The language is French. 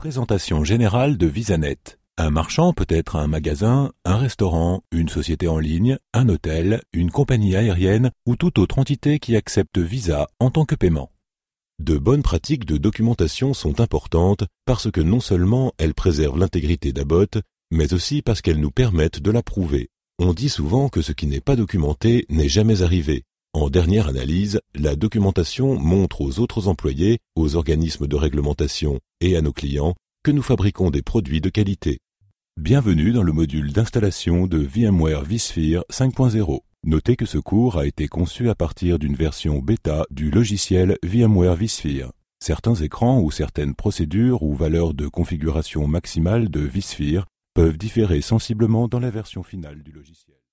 Présentation générale de VisaNet. Un marchand peut être un magasin, un restaurant, une société en ligne, un hôtel, une compagnie aérienne ou toute autre entité qui accepte Visa en tant que paiement. De bonnes pratiques de documentation sont importantes parce que non seulement elles préservent l'intégrité d'ABOT, mais aussi parce qu'elles nous permettent de la prouver. On dit souvent que ce qui n'est pas documenté n'est jamais arrivé. En dernière analyse, la documentation montre aux autres employés, aux organismes de réglementation et à nos clients que nous fabriquons des produits de qualité. Bienvenue dans le module d'installation de VMware vSphere 5.0. Notez que ce cours a été conçu à partir d'une version bêta du logiciel VMware vSphere. Certains écrans ou certaines procédures ou valeurs de configuration maximale de vSphere peuvent différer sensiblement dans la version finale du logiciel.